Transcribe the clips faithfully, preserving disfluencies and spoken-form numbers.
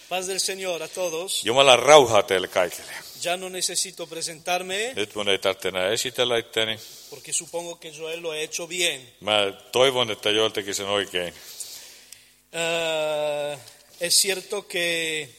Paz del Señor a todos. Jumalan rauhaa teille kaikille. Ya no necesito presentarme Nyt mun ei tarvitse enää esitellä itseäni. porque supongo que Joel lo ha hecho bien. Mä toivon, että Joel teki sen oikein. Uh, es cierto que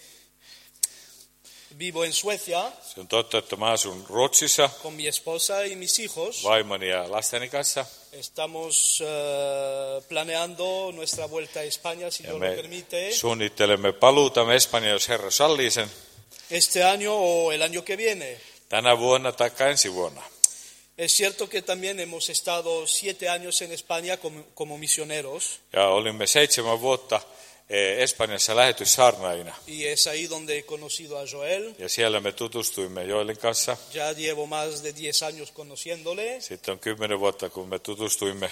vivo en Suecia Se on totta, että mä asun Ruotsissa con mi esposa y mis hijos. vaimoni ja lasteni kanssa. Estamos uh, planeando nuestra vuelta a España, si Ja Dios lo me permite, suunnittelemme paluutamme Espanjaan, jos Herra sallii sen, este año o el año que viene. tänä vuonna tai ensi vuonna. Es cierto que también hemos estado siete años en España como, como misioneros Ja olimme seitsemän vuotta eh, Espanjassa lähetyssaarnaajina. y es ahí donde he conocido a Joel. Ja siellä me tutustuimme Joelin kanssa. Ya llevo más de diez años conociéndole Sitten on kymmenen vuotta, kun me tutustuimme.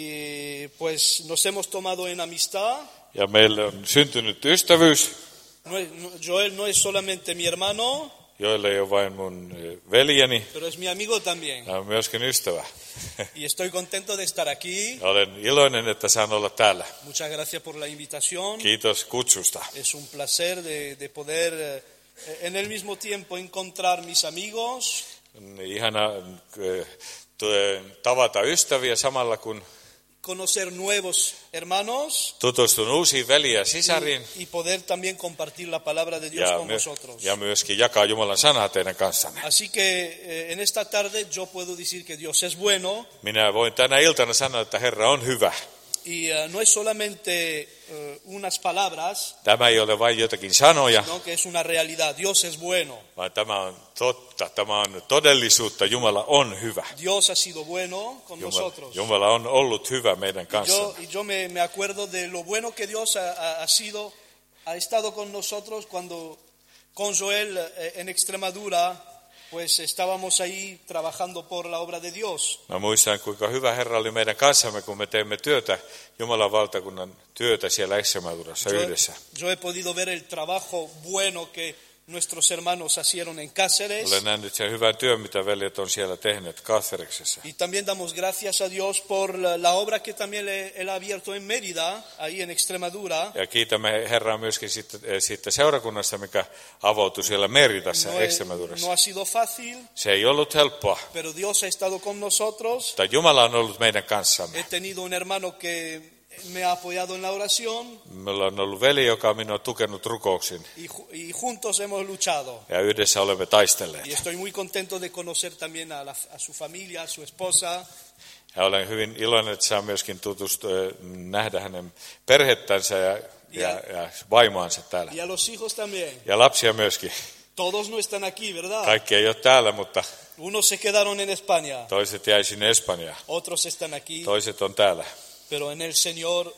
y pues nos hemos tomado en amistad. Ja meille on syntynyt ystävyys. No es- no- Joel no es solamente mi hermano, Joel ei ole vain mun eh, veljeni, pero es mi amigo también. hän on myöskin ystävä. Y estoy contento de estar aquí. Ja olen iloinen, että saan olla täällä. Muchas gracias por la invitación. Kiitos kutsusta. Es un placer de, de poder eh, en el mismo tiempo encontrar mis amigos On ihana eh, tu- tavata ystäviä samalla, kun conocer nuevos hermanos tutustun uusiin veliä ja sisariin. y, y poder también compartir la palabra de Dios Ja, con my- vosotros. ja myöskin jakaa Jumalan sanaa teidän kanssanne. Así que eh, en esta tarde yo puedo decir que Dios es bueno Minä voin tänä iltana sanoa, että Herra on hyvä. y eh, no es solamente eh, unas palabras, Tämä ei ole vain jotakin sanoja, sino que es una realidad. Dios es bueno. vaan tämä on totta. Tämä on todellisuutta. Jumala on hyvä. Dios ha sido bueno con Jumala, nosotros. Jumala on ollut hyvä meidän Yo, kanssamme. y yo me, me acuerdo de lo bueno que Dios ha, ha- ha sido, ha estado con nosotros cuando con Joel eh, en Extremadura, pues estábamos ahí trabajando por la obra de Dios. Mä muistan, kuinka hyvä Herra oli meidän kanssamme, kun me teemme työtä, Jumalan valtakunnan työtä siellä Extremadurassa Yo, yhdessä. yo he podido ver el trabajo bueno que nuestros hermanos hicieron en Cáceres. Olen nähnyt sen hyvän työn, mitä veljet on siellä tehneet Cáceresissa. Y también damos gracias a Dios por la, la obra que también le- Él ha abierto en Mérida, ahí en Extremadura. Ja kiitämme Herraa myöskin siitä, eh, siitä seurakunnasta, mikä avautui siellä Meritassa No, he- Extremadurassa. no ha sido fácil, Se ei ollut helppoa, pero Dios ha estado con nosotros. mutta Jumala on ollut meidän kanssamme. He tenido un hermano que me ha apoyado en la oración Meillä on ollut veli, joka on minua tukenut rukouksin, y, ju- y juntos hemos luchado. ja yhdessä olemme taistelleet. Y estoy muy contento de conocer también a, la- a su familia, a su esposa. Ja olen hyvin iloinen, että saan myöskin tutustua, nähdä hänen perhettänsä ja, ja, ja vaimoansa täällä. Y a los hijos también. Ja lapsia myöskin. Todos no están aquí, ¿verdad? Kaikki ei ole täällä, mutta Unos se quedaron en España, toiset jäi sinne Espanjaan. otros están aquí, Toiset on täällä. pero en el Señor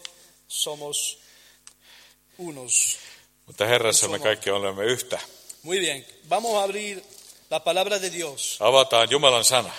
somos unos. Mutta Herrassa me kaikki olemme yhtä. Muy bien, vamos a abrir la palabra de Dios Avataan Jumalan sana.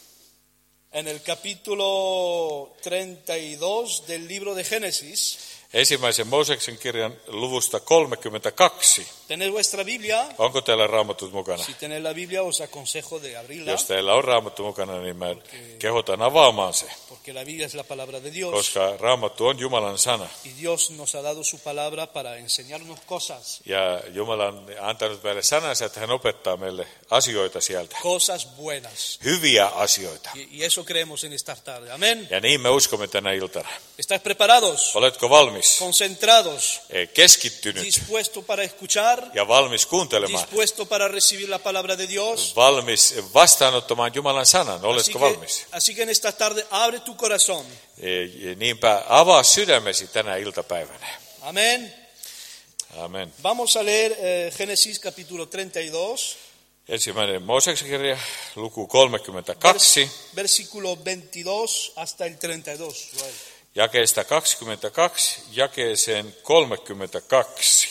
en el capítulo treinta y dos del libro de Génesis. Ensimmäisen Mooseksen kirjan luvusta kolmekymmentäkaksi. ¿Tenés vuestra Biblia? Onko teillä raamatut mukana? Si tenés la Biblia os aconsejo de abrirla, Jos teillä on raamattu mukana, niin mä kehotan avaamaan se. porque la Biblia es la palabra de Dios. Koska raamattu on Jumalan sana. Y Dios nos ha dado su palabra para enseñarnos cosas, Ja Jumala on antanut meille sanansa, että hän opettaa meille asioita sieltä. cosas buenas. Hyviä asioita. Y, y eso creemos en esta tarde. Amén. Ja niin me uskomme tänä iltana. ¿Estás preparados? Oletko valmis? Concentrados, Eh, Keskittynyt dispuesto para escuchar, ja valmis kuuntelemaan. dispuesto para recibir la palabra de Dios. Valmis vastaanottamaan Jumalan sanan. Así Oletko que, valmis? así que en esta tarde abre tu corazón. Eh, Niinpä avaa sydämesi tänä iltapäivänä. Amén. Amen. Vamos a leer eh, Génesis capítulo treinta y dos, Ensimmäinen Mooseksen kirja, luku kolmekymmentäkaksi, versículo veintidós hasta el treinta y dos. Joel. jakeesta kaksikymmentäkaksi, jakeeseen kolmekymmentäkaksi.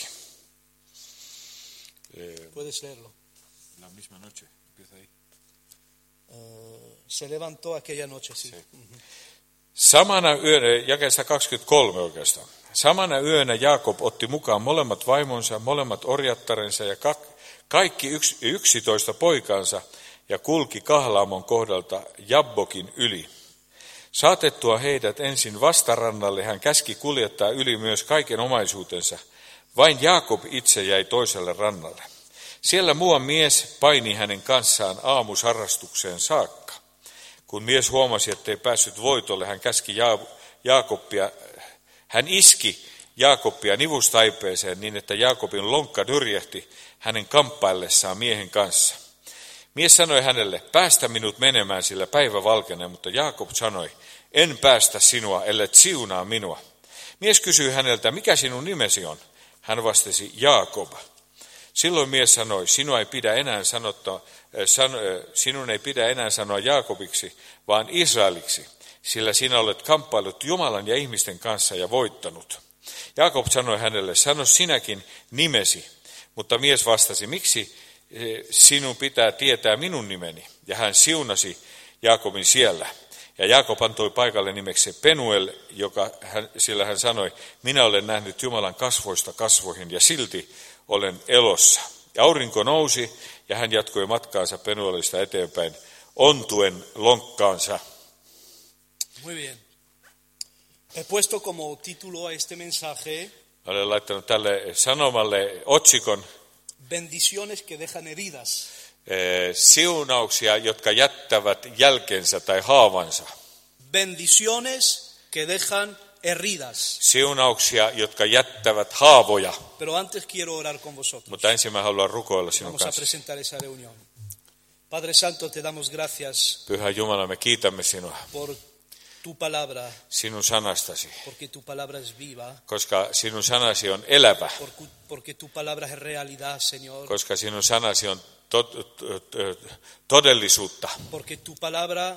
Puedes leerlo. La misma noche, empieza ahí. Eh, se levantó aquella noche, sí. Samana yönä, jakeesta kaksikymmentäkolme oikeastaan. Samana yönä Jaakob otti mukaan molemmat vaimonsa, molemmat orjattarensa ja kak, kaikki yks, yksitoista poikansa ja kulki Kahlaamon kohdalta Jabbokin yli. Saatettua heidät ensin vastarannalle hän käski kuljettaa yli myös kaiken omaisuutensa, Vain Jaakob itse jäi toiselle rannalle. Siellä muuan mies paini hänen kanssaan aamusharrastukseen saakka. Kun mies huomasi, ettei päässyt voitolle, hän käski Jaakobia, hän iski Jaakobia nivustaipeeseen niin, että Jaakobin lonkka nyrjähti hänen kamppaillessaan miehen kanssa. Mies sanoi hänelle, päästä minut menemään, sillä päivä valkenee, mutta Jaakob sanoi, en päästä sinua, ellet siunaa minua. Mies kysyi häneltä, mikä sinun nimesi on? Hän vastasi, Jaakob. Silloin mies sanoi, sinua ei pidä enää sanotta, san, sinun ei pidä enää sanoa Jaakobiksi, vaan Israeliksi, sillä sinä olet kamppailut Jumalan ja ihmisten kanssa ja voittanut. Jaakob sanoi hänelle, sano sinäkin nimesi, mutta mies vastasi, miksi sinun pitää tietää minun nimeni? Ja hän siunasi Jaakobin siellä. Ja Jaakob antoi paikalle nimeksi Penuel, joka hän, sillä hän sanoi, minä olen nähnyt Jumalan kasvoista kasvoihin ja silti olen elossa. Ja aurinko nousi ja hän jatkoi matkaansa Penuelista eteenpäin ontuen lonkkaansa. Muy bien. He puesto como título a este mensaje Olen laittanut tälle sanomalle otsikon bendiciones que dejan heridas. eh, siunauksia, jotka jättävät jälkensä tai haavansa. Bendiciones que dejan heridas. Siunauksia, jotka jättävät haavoja. Pero antes quiero orar con vosotros. Mutta ensin mä haluan rukoilla sinun Vamos a kanssa. presentar esa reunión. Padre Santo, te damos gracias Pyhä Jumala, me kiitämme sinua por tu palabra, sinun sanastasi, porque tu palabra es viva, koska sinun sanasi on elävä, por- porque tu palabra es realidad, Señor, koska sinun sanasi on tot, todellisuutta. porque tu palabra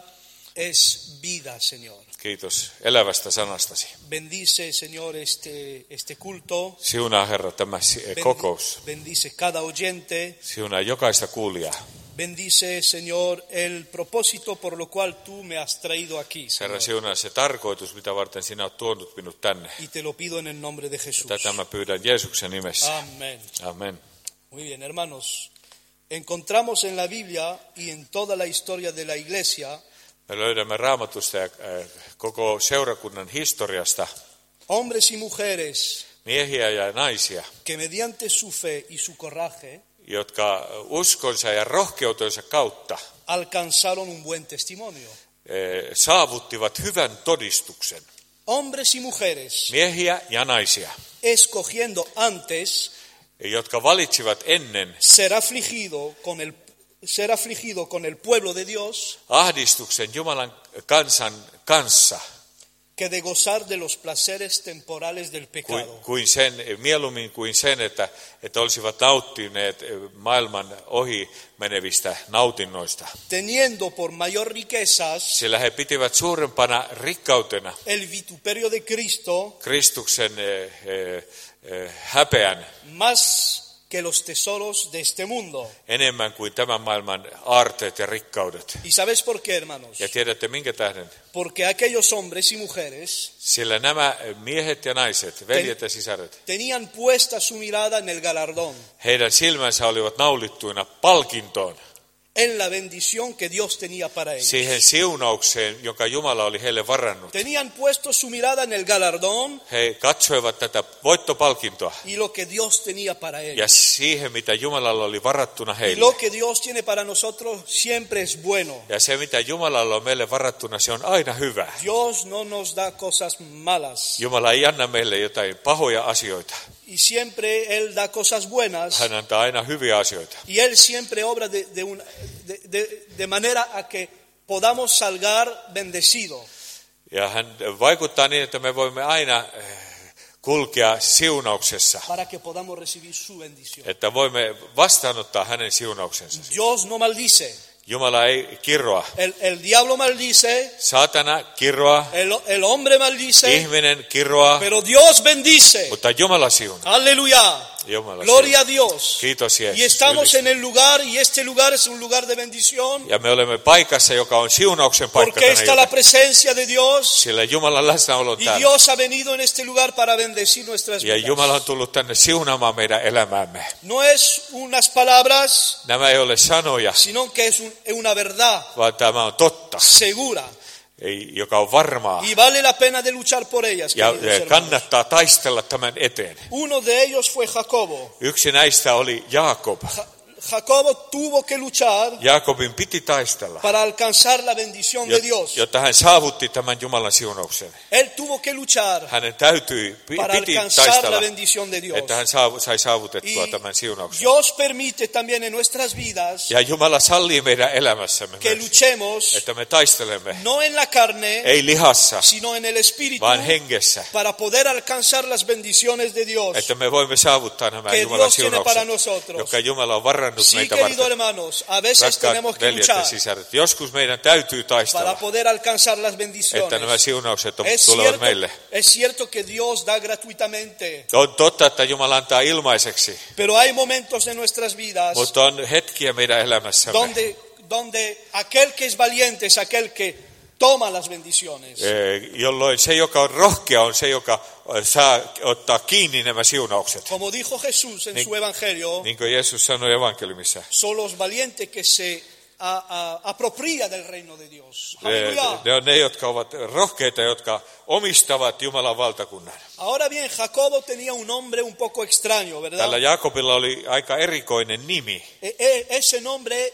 es vida, Señor. Kiitos elävästä sanastasi. Bendice, Señor, este, este culto. Siunaa, Herra, tämä Bendi- kokous. Bendice cada oyente. Siunaa jokaista kuulijaa. Bendice, Señor, el propósito por lo cual tú me has traído aquí, Herra, Señor. siunaa se tarkoitus, mitä varten sinä olet tuonut minut tänne. Y te lo pido en el nombre de Jesús. Tätä mä pyydän Jeesuksen nimessä. Amén. Amen. Muy bien, hermanos. Encontramos en la Biblia y en toda la historia de la iglesia Me löydämme Raamatusta ja äh, koko seurakunnan historiasta hombres y mujeres miehiä ja naisia, que mediante su fe y su coraje jotka uskonsa ja rohkeutensa kautta alcanzaron un buen testimonio. eh, saavuttivat hyvän todistuksen. Hombres y mujeres Miehiä ja naisia, escogiendo antes jotka valitsivat ennen ser afligido con el ser afligido con el pueblo de Dios ahdistuksen Jumalan kansan kanssa, que de gozar de los placeres temporales del kuin, pecado. kuin sen, mieluummin kuin sen, että, että olisivat nauttineet maailman ohi menevistä nautinnoista. Teniendo por mayor riquezas Sillä he pitivät suurempana rikkautena el vituperio de Cristo Kristuksen eh, eh, eh, häpeän más que los tesoros de este mundo. enemmän kuin tämän maailman aarteet ja rikkaudet. ¿Y sabes por qué, hermanos? Ja tiedätte minkä tähden? Porque aquellos hombres y mujeres Sillä nämä miehet ja naiset, veljet ja sisaret, tenían puesta su mirada en el galardón, heidän silmänsä olivat naulittuina palkintoon, en la bendición que Dios tenía para ellos. siihen siunaukseen, jonka Jumala oli heille varannut. Tenían puesto su mirada en el galardón He katsoivat tätä voittopalkintoa y lo que Dios tenía para ja ellos. siihen, mitä Jumalalla oli varattuna Y heille. lo que Dios tiene para nosotros siempre es bueno. Ja se, mitä Jumalalla on meille varattuna, se on aina hyvä. Dios no nos da cosas malas Jumala ei anna meille jotain pahoja asioita. y siempre Él da cosas buenas Hän antaa aina hyviä asioita. y Él siempre obra de, de, una- de, de- de manera a que podamos salgar bendecidos. Ja hän vaikuttaa niin, että me voimme aina eh, kulkea siunauksessa, Para que podamos recibir su bendición. että voimme vastaanottaa hänen siunauksensa. Dios no maldice. Jumala ei kirroa. El, el diablo maldice, Saatana kirroa, el, el hombre maldice, ihminen kirroa, pero Dios bendice. mutta Jumala siunaa. Aleluya. Jumala Gloria a siunaa. Dios. Kiitos Jeesus. Y estamos Ylistys. en el lugar, y este lugar es un lugar de bendición, Ja me olemme paikassa, joka on siunauksen paikka porque tänä está la iltana. presencia de Dios, Sillä Jumalan läsnäolo on y täällä. Dios ha venido en este lugar para bendecir nuestras Ja Jumala on vidas. tullut tänne siunaamaan meidän elämäämme. No es unas palabras, Nämä ei ole sanoja, sino que es un- es una verdad vaan tämä on totta. segura. ei, joka on varmaa. Y vale la pena de luchar por ellas, Ja queridos hermanos. kannattaa taistella tämän eteen. Uno de ellos fue Jacobo. Yksi näistä oli Jaakob. Ja- Jacobo tuvo que luchar Jaakobin piti taistella, para alcanzar la bendición de Dios. jotta hän saavutti tämän Jumalan siunauksen. Él tuvo que luchar Hänen täytyi, para piti alcanzar la taistella, bendición de Dios. että hän saavu, sai saavutettua Y tämän siunauksen. Dios permite también en nuestras vidas Ja Jumala sallii meidän elämässämme que myös, luchemos että me taistelemme, no en la carne, ei lihassa, sino en el espíritu, vaan hengessä, para poder alcanzar las bendiciones de Dios että me voimme saavuttaa nämä que Jumalan Dios tiene para siunaukset, nosotros. jotka Jumala on varannut Sí, meitä queridos varten. hermanos, a veces tenemos Rakkaat que veljet ja luchar sisaret, joskus meidän täytyy para taistella, poder alcanzar las että bendiciones. nämä siunaukset on- Es tulevat cierto, meille. es cierto que Dios da gratuitamente, On totta, että Jumala antaa ilmaiseksi, pero hay momentos en nuestras vidas mutta on hetkiä meidän elämässämme, donde, donde aquel que es valiente es aquel que toma las bendiciones. eh, jolloin se, joka on rohkea, on se, joka saa ottaa kiinni nämä siunaukset. Como dijo Jesús en Ni- su evangelio, Niin kuin Jeesus sanoi evankeliumissa. son los valientes que se a- a- apropria del reino de Dios. Eh, Aleluya. Ne on ne, jotka ovat rohkeita, jotka omistavat Jumalan valtakunnan. Ahora bien, Jacobo tenía un nombre un poco extraño, ¿verdad? Tällä Jaakobilla oli aika erikoinen nimi. E- e- Ese nombre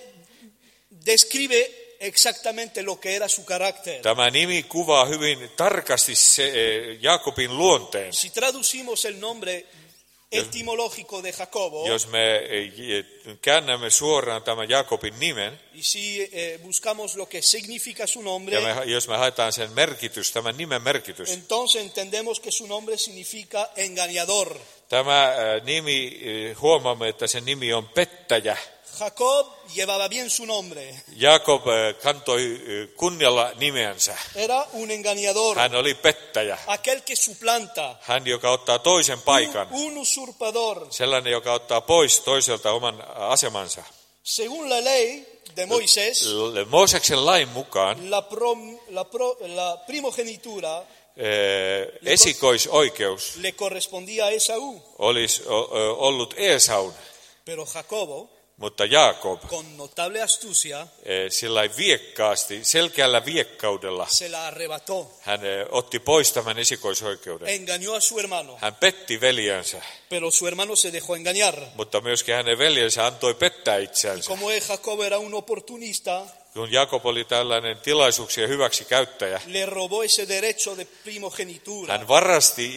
describe exactamente lo que era su carácter. Tämä nimi kuvaa hyvin tarkasti se, eh, Jaakobin luonteen. Si traducimos el nombre etimológico de Jacobo, Jos me eh, käännämme suoraan tämän Jaakobin nimen, y si eh, buscamos lo que significa su nombre, ja me, jos me haetaan sen merkitys, tämän nimen merkitys, entonces entendemos que su nombre significa engañador. tämä eh, nimi, eh, huomaamme, että sen nimi on pettäjä. Jacob llevaba bien su nombre. Jaakob eh, kantoi eh, kunnialla nimeänsä. Era un engañador, Hän oli pettäjä. aquel que suplanta, Hän, joka ottaa toisen paikan. un, un usurpador. Sellainen, joka ottaa pois toiselta oman asemansa. Según la ley de Moisés, L- Mooseksen lain mukaan la, prom- la pro- la primogenitura eh, esikoisoikeus le correspondía a Esaú, olisi o- o- ollut Eesaun, pero Jacobo, mutta Jaakob con notable astucia, eh, sillä viekkaasti, selkeällä viekkaudella se la arrebató, hän eh, otti pois tämän esikoisoikeuden. engañó a su hermano, Hän petti veljensä, pero su hermano se dejó engañar. mutta myöskin hänen veljensä antoi pettää Y itseänsä. como Jacobo era un oportunista, Kun Jaakob oli tällainen tilaisuuksien hyväksi käyttäjä, le robó ese derecho de primogenitura. hän varasti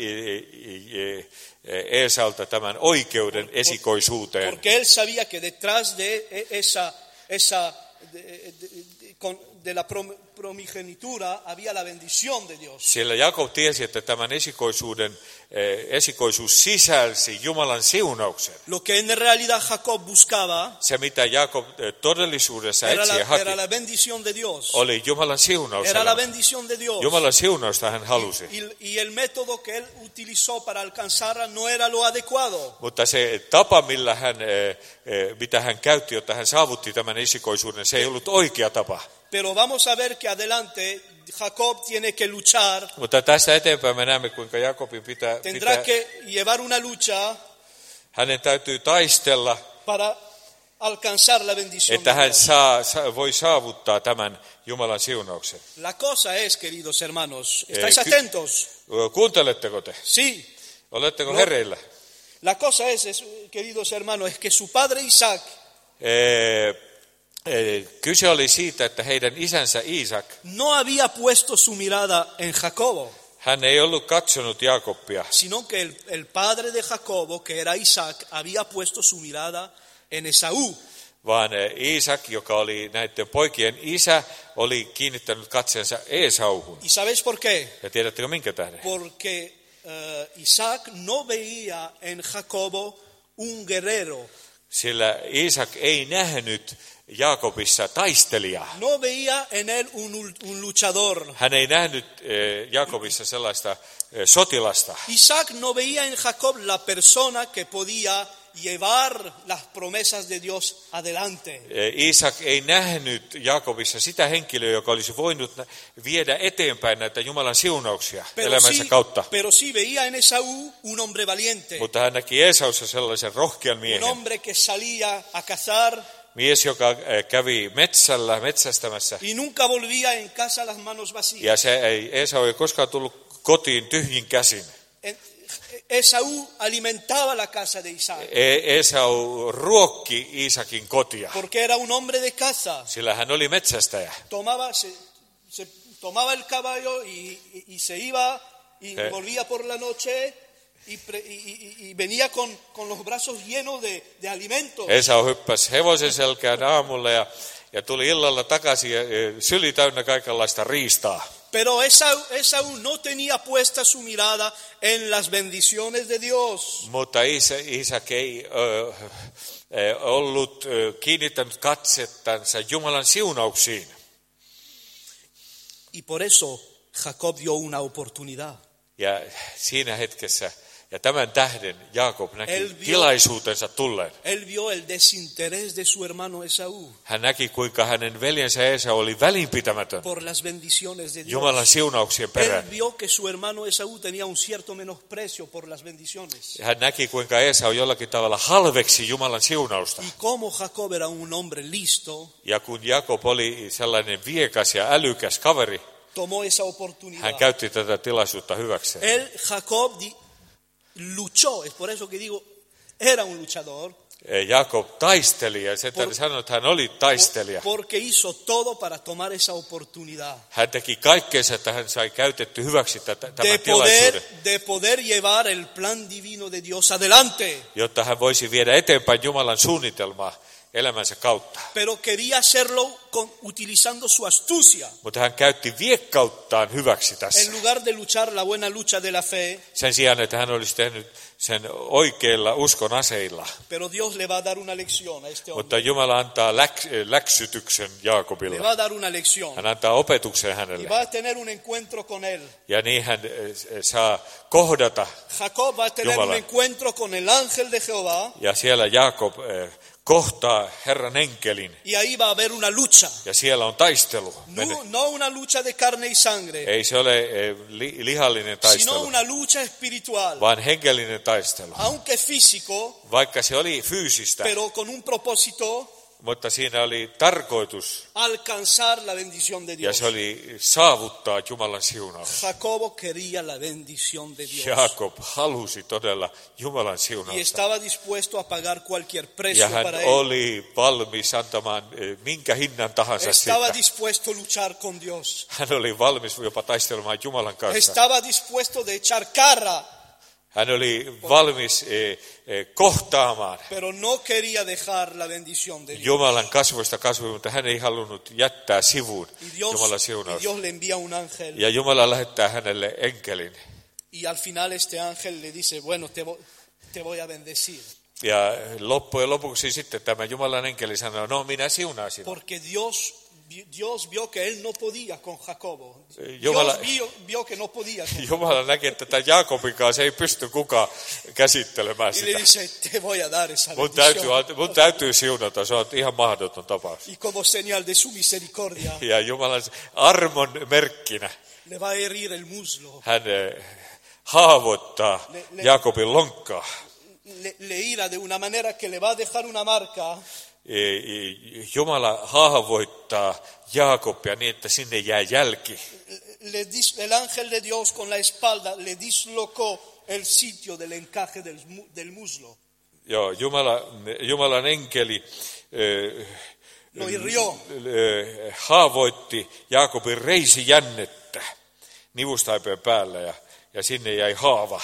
eh, eh, Eesalta tämän oikeuden esikoisuuteen. Porque él sabía que detrás de esa, esa de, de- de- con- de la prom- primogenitura había la bendición de Dios. Sillä Jaakob tiesi, että tämän esikoisuuden, eh, esikoisuus sisälsi Jumalan siunauksen. Lo que en realidad Jacob buscaba Se, mitä Jaakob eh, todellisuudessa era etsi ja la, haki, era la bendición de Dios. oli Jumalan siunaus. Era la elämä. bendición de Dios. Jumalan siunausta hän halusi. Y, y el método que él utilizó para alcanzarla no era lo adecuado. Mutta se tapa, millä hän, eh, eh, mitä hän käytti, jotta hän saavutti tämän esikoisuuden, se ei ollut oikea tapa. Pero vamos a ver que adelante Jacob tiene que luchar, Mutta tästä eteenpäin me näemme, kuinka Jaakobin pitää, tendrá pitää que llevar una lucha hänen täytyy taistella, para alcanzar la bendición että de hän Dios. saa, saa, voi saavuttaa tämän Jumalan siunauksen. La cosa es, queridos hermanos, ¿estáis Eh, ky- atentos? Kuunteletteko te? Sí. Oletteko No. hereillä? La cosa es, es, queridos hermanos, es que su padre Isaac Eh, eh, kyse oli siitä, että heidän isänsä Iisak, no había puesto su mirada en Jacobo, hän ei ollut katsonut Jaakobia, sino que el, el padre de Jacobo, que era Isaac, había puesto su mirada en Esaú. vaan eh, Iisak, joka oli näiden poikien isä, oli kiinnittänyt katseensa Eesauhun. ¿Y sabéis por qué? Ja tiedättekö minkä tähden? Porque eh, Isaac no veía en Jacobo un guerrero, Sillä Iisak ei nähnyt Jaakobissa taistelijaa. no veía en él un, un luchador. Hän ei nähnyt eh, Jaakobissa sellaista eh, sotilasta. Isaac no veía en Jacob la persona que podía llevar las promesas de Dios adelante. Eh, Iisak ei nähnyt Jaakobissa sitä henkilöä, joka olisi voinut nä- viedä eteenpäin näitä Jumalan siunauksia Pero elämänsä sí, kautta. pero sí veía en Esaú un hombre valiente, Mutta hän näki Eesaussa sellaisen rohkean un miehen, hombre que salía a cazar, mies, joka eh, kävi metsällä, metsästämässä. y nunca volvía en casa las manos vacías. Ja se ei, Esau ei koskaan tullut kotiin tyhjin käsin. En- Esaú alimentaba la casa de Isaac, E- Esau ruokki Iisakin kotia, porque era un hombre de caza. sillä hän oli metsästäjä. Tomaba, se, se tomaba el caballo y, y- y se iba y Eh. volvía por la noche y, pre- y- y- y venía con, con los brazos llenos de, de alimento. Esau hyppäsi hevosen selkään aamulla ja, ja tuli illalla takaisin ja e, syli täynnä kaikenlaista riistaa. Pero Esaú, Esaú no tenía puesta su mirada en las bendiciones de Dios. Mutta Isä, Iisak ei ö, ö, ollut ö, kiinnittänyt katsettansa Jumalan siunauksiin. Y por eso Jacob dio una oportunidad. Ja siinä hetkessä, ja tämän tähden Jaakob näki El vio- tilaisuutensa tulleen. Él vio el desinterés de su hermano Esaú Hän näki, kuinka hänen veljensä Esau oli välinpitämätön por las bendiciones de Dios. Jumalan siunauksien Él perään. vio que su hermano Esaú tenía un cierto menosprecio por las bendiciones. Hän näki, kuinka Esau jollakin tavalla halveksi Jumalan siunausta. Y como Jacob era un hombre listo, Ja kun Jakob oli sellainen viekas ja älykäs kaveri, tomó esa hän oportunidad. käytti tätä tilaisuutta hyväkseen. Él, Jacob, di- luchó, es por eso que digo, era un luchador, Jakob taisteli, ja se Por- sanoi, että hän oli taistelija. porque hizo todo para tomar esa oportunidad. Hän teki kaikkeensa, että hän sai käytetty hyväksi tätä, De tämän poder, tilaisuuden, de poder llevar el plan divino de Dios adelante. jotta hän voisi viedä eteenpäin Jumalan suunnitelmaa elämänsä kautta. Pero quería hacerlo con, utilizando su astucia. Mutta hän käytti viekkauttaan hyväksi tässä. En lugar de luchar la buena lucha de la fe, Sen sijaan, että hän olisi tehnyt sen oikeilla uskon aseilla. pero Dios le va a dar una lección a este Mutta hombre. Jumala antaa läks, läksytyksen Le Jaakobille. va a dar una lección. Hän antaa opetuksen Y hänelle. va a tener un encuentro con él. Ja niin hän eh, saa kohdata. Jacob va a tener Jumala. un encuentro con el ángel de Jehová Ja siellä Jaakob eh, kohtaa Herran enkelin. y ahí va a haber una lucha. Ja siellä on taistelu. No, no una lucha de carne y sangre, Ei se ole eh, li, lihallinen sino taistelu, una lucha espiritual, vaan henkellinen taistelu. aunque físico, Vaikka se oli fyysistä, pero con un propósito, mutta siinä oli tarkoitus. alcanzar la bendición de Ja Dios. se oli saavuttaa Jumalan siunaus. Jacobo quería la bendición de Dios Jaakob halusi todella Jumalan y siunausta. estaba dispuesto a pagar cualquier precio Ja hän para él. oli valmis antamaan eh, minkä hinnan tahansa Estaba siitä. dispuesto a luchar con Dios. Hän oli valmis jopa taistelemaan Jumalan kanssa. Estaba dispuesto de echar cara, Hän oli valmis eh, eh, kohtaamaan pero no quería dejar la bendición de Dios. Jumalan kasvoista kasvua, mutta hän ei halunnut jättää sivuun Y Dios, Jumalan y siunausta. Dios le envía un ángel Ja Jumala lähettää hänelle enkelin. y al final este ángel le dice, bueno, te voy, te voy a bendecir. Ja loppujen lopuksi sitten tämä Jumalan enkeli sanoi, no minä siunaan sinua. Porque Dios, Dios vio que él no podía con Jacobo. Jumala- Dios vio, vio que no podía con Jumala näki, että tätä Jaakobin kanssa ei pysty kukaan käsittelemään Y le sitä. dice, te voy a dar esa Mun täytyy, bendición. mun täytyy siunata, se on ihan mahdoton tapaus. Y como señal de su misericordia, Ja Jumalan armon merkkinä le va a herir el muslo. hän eh, haavoittaa Le- le- Jaakobin lonkkaa. Le, le ira de una manera que le va a dejar una marca E- e- Jumala haavoittaa Jaakobia niin, että sinne jää jälki. le dis- el ángel de Dios con la espalda le dislocó el sitio del encaje del, mu- del muslo. Joo, Jumala, Jumalan enkeli eh, Lo hirió. eh, haavoitti Jaakobin reisijännettä nivustaipeen päällä ja, ja sinne jäi haava.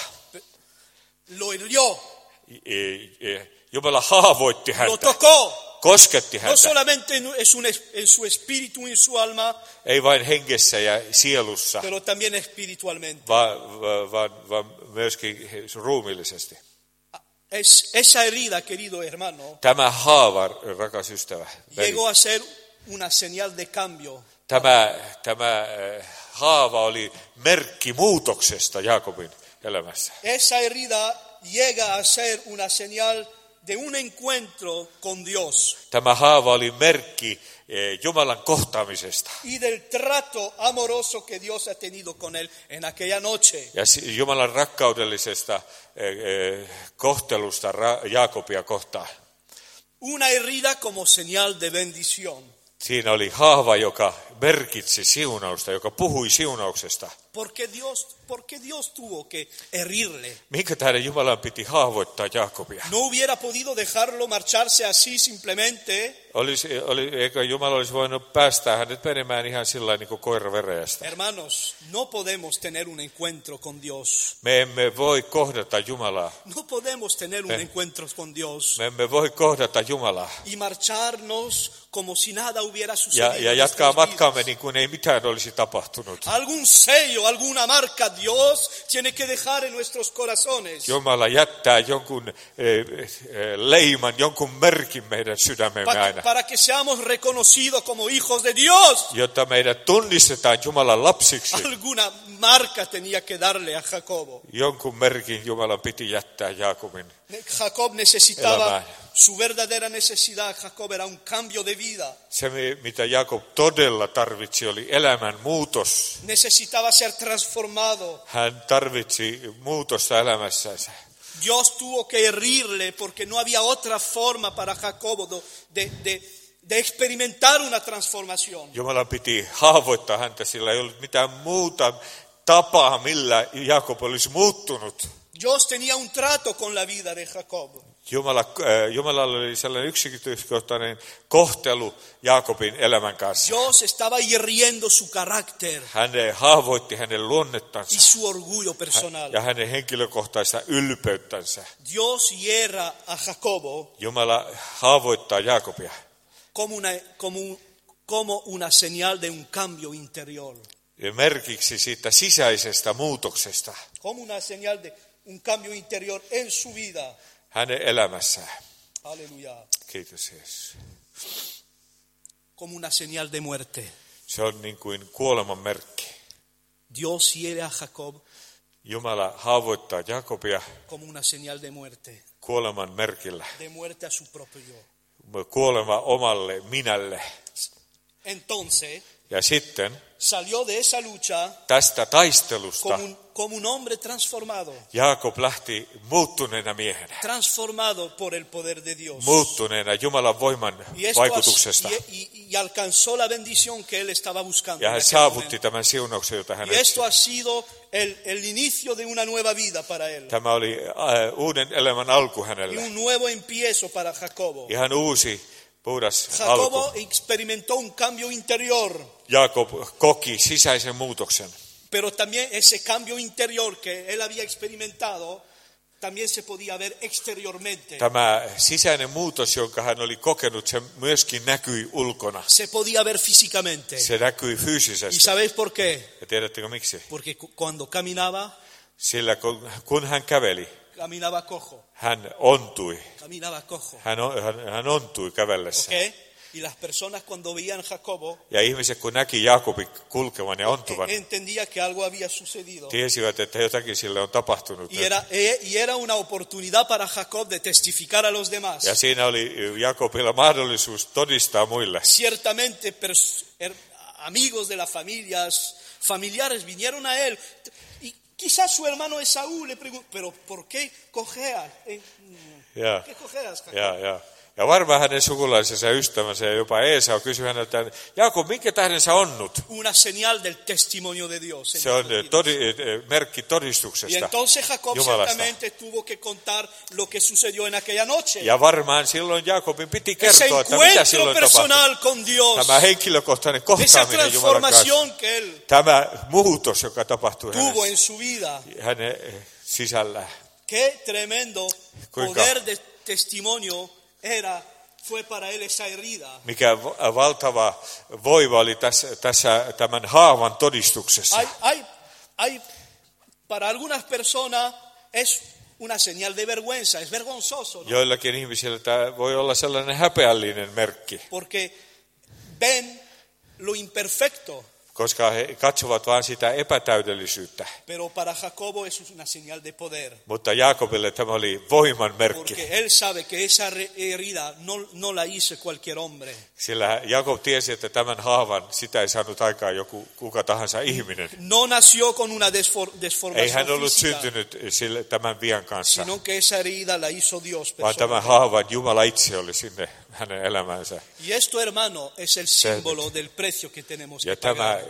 Lo hirió, E- e- Jumala haavoitti lo häntä, tocó. kosketti No häntä, solamente en, es un es- en su espíritu y en su alma, ei vain hengessä ja sielussa, pero también espiritualmente. vaan, vaan, vaan, vaan myöskin ruumiillisesti. Es, esa herida, querido hermano, Tämä haava, rakas ystävä, veli, llegó a ser una señal de cambio. tämä, tämä eh, haava oli merkki muutoksesta Jaakobin elämässä. Esa herida llega a ser una señal de un encuentro con Dios Tämä haava oli merkki eh, Jumalan kohtaamisesta. y del trato amoroso que Dios ha tenido con él en aquella noche. Ja si- Jumalan rakkaudellisesta eh, eh, kohtelusta Ra- Jaakobia kohtaan. Una herida como señal de bendición. Siinä oli haava, joka merkitsi siunausta, joka puhui siunauksesta. ¿Por qué Dios, por qué Dios tuvo que herirle? Minkä tähden Jumalan piti haavoittaa Jaakobia? No hubiera podido dejarlo marcharse así simplemente. Olisi, oli, eikö Jumala olisi voinut päästää hänet menemään ihan sillä niin kuin koira veräjästä? Hermanos, no podemos tener un encuentro con Dios. Me emme voi kohdata Jumalaa. No podemos tener un Eh. encuentro con Dios Me emme voi kohdata Jumalaa. y marcharnos como si nada hubiera Ja, sucedido. ja en jatkaa nuestras matkaamme vidas. niin kuin ei mitään olisi tapahtunut. Algún sello, alguna marca Dios tiene que dejar en nuestros corazones. Jumala jättää jonkun eh, eh, leiman, jonkun merkin meidän sydämemme Para, aina, para que seamos reconocidos como hijos de Dios. jotta meidät tunnistetaan Jumalan lapsiksi. Alguna marca tenía que darle a Jacobo. Jonkun merkin Jumalan piti jättää Jaakobin. Jacob necesitaba Elämään. su verdadera necesidad. Jacob era un cambio de vida. Se, mitä Jaakob todella tarvitsi, oli elämän muutos. Necesitaba ser transformado. Hän tarvitsi muutosta elämässänsä. Dios tuvo que herirle porque no había otra forma para Jacobo de, de, de experimentar una transformación. Jumalan piti haavoittaa häntä, sillä ei ollut mitään muuta tapaa, millä Jaakob olisi muuttunut. Dios tenía un trato con la vida de Jacob. Jumala, äh, Jumalalla oli sellainen yksityiskohtainen kohtelu Jaakobin elämän kanssa. Dios estaba hiriendo su carácter Hän haavoitti hänen luonnettansa y su orgullo personal. ja hänen henkilökohtaista ylpeyttänsä. Dios hiera a Jacobo Jumala haavoittaa Jaakobia como una, como, un- como una señal de un cambio interior. merkiksi siitä sisäisestä muutoksesta Como una señal de un cambio interior en su vida. hänen elämässään. Aleluya. Kiitos Jeesus. Como una señal de muerte. Se on niin kuin kuoleman merkki. Dios hiere a Jacob Jumala haavoittaa Jaakobia como una señal de muerte. kuoleman merkillä. De muerte a su propio yo. Kuolema omalle minälle. Entonces Ja sitten salió de esa lucha tästä taistelusta como un, como un hombre transformado. Jaakob lähti muuttuneena miehenä. Transformado por el poder de Dios. Muuttuneena Jumalan voiman Y, esto vaikutuksesta. as- y, y- y alcanzó la bendición que él estaba buscando. Ja en hän aquel saavutti momento. tämän siunauksen, jota hän Y esto etsi. ha sido el, el inicio de una nueva vida para él. Tämä oli äh, uuden elämän alku Y hänelle. un nuevo empiezo para Jacobo. Ihan uusi, puhdas Jacobo alku. experimentó un cambio interior, Jaakob koki sisäisen muutoksen. pero también ese cambio interior que él había experimentado también se podía ver exteriormente. Tämä sisäinen muutos, jonka hän oli kokenut, se myöskin näkyi ulkona. Se podía ver físicamente. Se näkyi ¿Y fyysisesti. sabéis por qué? Ja tiedättekö miksi? Porque cu- cuando caminaba, Sillä kun, kun hän käveli, caminaba cojo, hän ontui. caminaba cojo. Hän, on- hän, hän ontui kävellessä. ¿Ok? Y las personas cuando veían Jacobo Ja ihmiset kun näki Jaakobin kulkevan ja ontuvan, eh, entendía que algo había sucedido. tiesivät, että jotakin sille on tapahtunut. Y era, eh, y era una oportunidad para Jacob de testificar a los demás. Ja siinä oli Jaakobilla mahdollisuus todistaa muille. Ciertamente pers- er- amigos de las familias, familiares vinieron a él. Y quizás su hermano Esaú le preguntó, pero ¿por qué cojeas? Eh, Ja, ¿Por qué cojeas, Jacob? ja, ja. ja varmaan hänen sukulaisensa ja ystävänsä ja jopa Esau kysyi häneltä, että Jaakob, minkä tähden sä onnut? Una señal del testimonio de Dios. en Se on nuestras todi, vidas. merkki Y todistuksesta entonces Jacob Jumalasta. ciertamente tuvo que contar lo que sucedió en aquella noche. Ja varmaan silloin Jaakobin piti Ese kertoa, että mitä encuentro silloin tapahtui. personal con Dios. Tämä henkilökohtainen Esa kohtaaminen Jumalan kanssa. transformación que él Tämä muutos, joka tapahtui tuvo hänessä, en su vida. hänen sisällään. Qué tremendo Kuinka- poder de testimonio era, fue para él esa herida. Mikä va- valtava voima oli tässä, tässä tämän haavan todistuksessa. Hay, hay, hay, para algunas personas es una señal de vergüenza, es vergonzoso, ¿no? Joillakin ihmisillä tämä voi olla sellainen häpeällinen merkki, Porque ven lo imperfecto, koska he katsovat vain sitä epätäydellisyyttä. Pero para Jacobo eso es una señal de poder. Mutta Jaakobille tämä oli voiman merkki. Porque él sabe que esa herida no, no la hizo cualquier hombre. Sillä Jaakob tiesi, että tämän haavan sitä ei saanut aikaan joku kuka tahansa ihminen. No nació con una desformación Ei hän ollut física, syntynyt sille, tämän vian kanssa, sino que esa herida la hizo Dios vaan tämä personalmente. haavan Jumala itse oli sinne hänen elämänsä. Y esto, hermano, es el símbolo del precio que tenemos Ja que tämä pagar.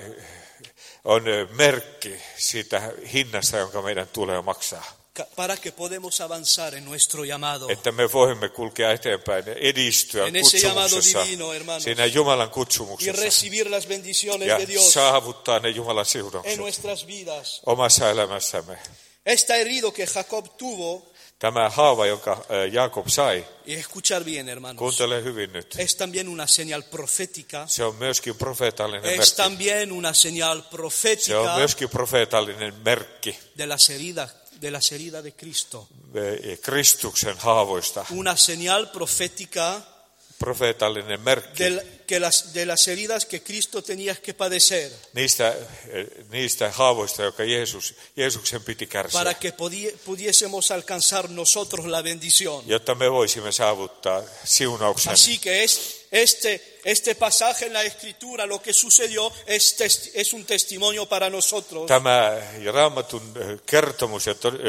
on merkki siitä hinnasta, jonka meidän tulee maksaa. Para que podemos avanzar en nuestro llamado. Että me voimme kulkea eteenpäin ja edistyä En ese llamado kutsumuksessa, divino, hermanos. siinä Jumalan Y kutsumuksessa, recibir las bendiciones ja de Dios saavuttaa ne Jumalan en siunaukset nuestras vidas. omassa elämässämme. Esta herida que Jacob tuvo, Tämä haava, jonka Jaakob sai, y escuchar bien, hermanos, kuuntele hyvin nyt, es también una señal profética. se on myöskin profeetallinen Es merkki. también una señal Se on profética myöskin profeetallinen merkki de las heridas, de las heridas de Cristo. Kristuksen haavoista. Una señal profética Profeetallinen merkki de, que las, de las heridas que Cristo tenía que padecer niistä, niistä haavoista, jotka Jeesus, Jeesuksen piti kärsiä, para que pudi- pudiésemos alcanzar nosotros la bendición. jotta me voisimme saavuttaa siunauksen. Así que es, este, este pasaje en la Escritura, lo que sucedió, es, tes- es un testimonio para nosotros. Tämä Raamatun kertomus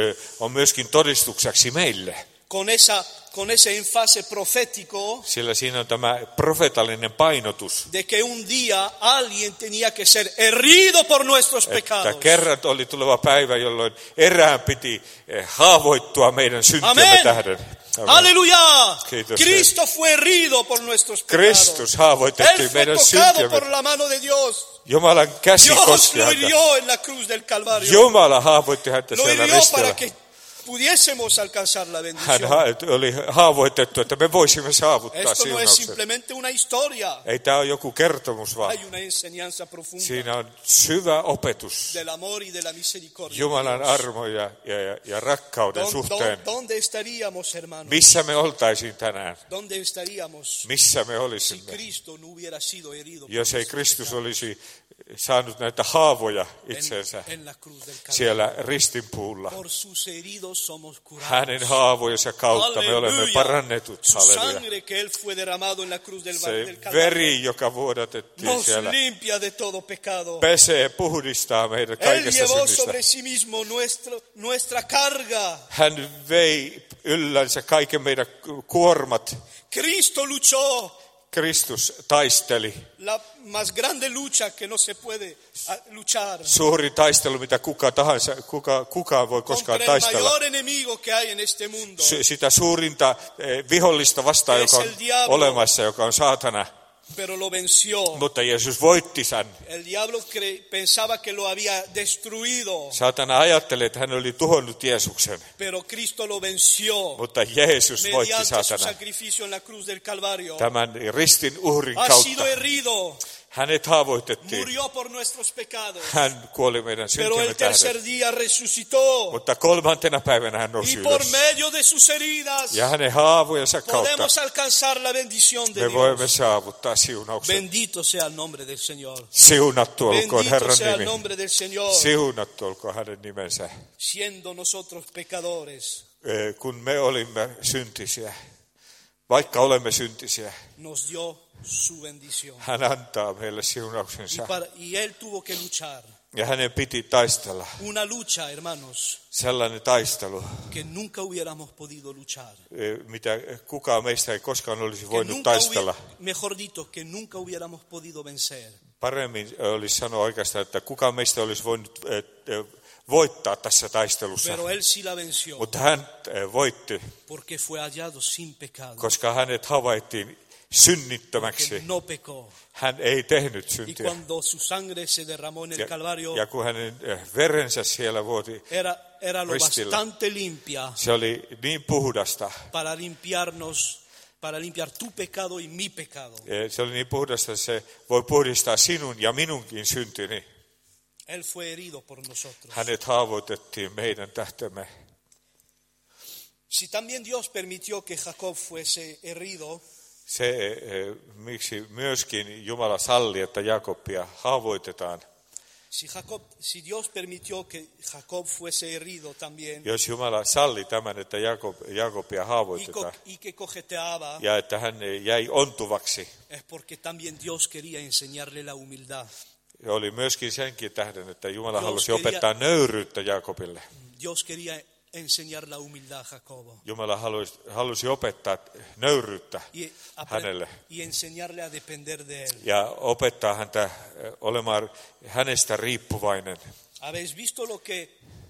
on myöskin todistukseksi meille, Con, esa, con ese énfasis profético sillä siinä on tämä profeetallinen painotus, de que un día alguien tenía que ser herido por nuestros että pecados. kerran oli tuleva päivä, jolloin erään piti haavoittua meidän syntiemme Amén. tähden. Amen. Aleluya. Kiitos, Cristo fue herido por nuestros pecados. Kristus haavoitettiin Él fue meidän tocado por syntiemme. la mano de Dios. Jumalan käsi Dios koski lo häntä. hirió en la cruz del Calvario. Jumala haavoitti häntä Lo siellä hirió para ristillä. que pudiésemos alcanzar la Hän bendición. ha- oli haavoitettu, että me voisimme saavuttaa Esto no es siunauksen. simplemente una historia. Ei tämä ole joku kertomus, vaan Hay una enseñanza profunda siinä on syvä opetus del amor y de la misericordia. Jumalan de Dios. armon ja, ja, ja rakkauden ¿Dó- suhteen. dó- ¿Dónde estaríamos, hermanos? Missä me oltaisiin tänään? ¿Dónde estaríamos Missä me si olisimme? Cristo no hubiera sido herido por Jos ei nuestros Kristus pecados olisi saanut näitä haavoja itseensä en, en la cruz del Calvario? siellä ristinpuulla. Por sus heridos somos curados. Hänen haavojensa kautta me olemme Aleluya. parannetut. Su Halleluja. sangre que él fue derramado en la cruz del, Se del Calvario veri, joka vuodatettiin nos siellä, limpia de todo pecado. pesee, puhdistaa meidät Él kaikesta llevó synnistä. sobre sí mismo nuestro, nuestra carga. Hän vei yllänsä kaiken meidän kuormat. Cristo luchó Kristus taisteli. la más grande lucha que no se puede ah, luchar Suuri taistelu, mitä kuka tahansa, kuka, kukaan voi koskaan contra el taistella. mayor enemigo que hay en este mundo. S- Sitä suurinta eh, vihollista vastaan, Es joka el on diablo. olemassa, joka on saatana. Pero lo venció. Mutta Jeesus voitti sen. El diablo cre- pensaba que lo había destruido, Saatana ajatteli, että hän oli tuhonnut Jeesuksen. pero Cristo lo venció Mutta Jeesus voitti mediante su saatanan. sacrificio en la cruz del Calvario. Tämän ristin uhrin Ha kautta. sido herido, Hänet haavoitettiin. murió por nuestros pecados, Hän kuoli meidän pero syntimme el tähden. tercer día resucitó. Mutta kolmantena päivänä hän nousi Y por ylös. medio de sus heridas Ja hänen haavojensa kautta podemos alcanzar la bendición de me voimme Dios. saavuttaa siunauksen. Bendito sea el nombre del Señor. Siunattu olkoon Bendito Herran sea el nimi. nombre del Señor. Siunattu olkoon hänen nimensä. Siendo nosotros pecadores, Eh, Kun me olimme syntisiä, vaikka olemme syntisiä, nos dio su bendición. hän antaa meille Y, siunauksensa. para- y Él tuvo que luchar. Ja hänen piti taistella. Una lucha, hermanos, Sellainen taistelu, que nunca hubiéramos podido luchar. eh, mitä kukaan meistä ei koskaan olisi Que voinut nunca taistella. hubi- mejor dicho, que nunca hubiéramos podido vencer. Paremmin olisi sanoa oikeastaan, että kukaan meistä olisi voinut eh, eh, voittaa tässä taistelussa. Pero Él sí la venció, Mutta hän eh, voitti, porque fue hallado sin pecado, koska hänet havaittiin que synnittömäksi. no pecó. Hän ei tehnyt Y syntiä. cuando su sangre se derramó en el Ja, Calvario, ja kun hänen eh, verensä siellä vuoti, era, era lo Ristillä. bastante limpia se oli niin puhdasta. para limpiarnos, para limpiar tu pecado y mi pecado. Eh, Se oli niin puhdasta, että se voi puhdistaa sinun ja minunkin syntini. Él fue herido por nosotros. Hänet haavoitettiin meidän tähtemme. Si también Dios permitió que Jacob fuese herido, Se, eh, miksi myöskin Jumala salli, että Jakobia haavoitetaan. Si, Jacob, si Dios permitió que Jacob fuese herido también Jos Jumala salli tämän, että Jakob, Jakobia y, haavoitetaan co, y que cojeteaba, ja että hän jäi ontuvaksi, es porque también Dios quería enseñarle la humildad. oli myöskin senkin tähden, että Jumala Dios halusi quería- opettaa nöyryyttä Jakobille. Dios quería enseñar la humildad a Jacobo Jumala halusi, halusi opettaa nöyryyttä y, apre- hänelle y enseñarle a depender de él. ja opettaa häntä olemaan hänestä riippuvainen. ¿Habéis visto lo que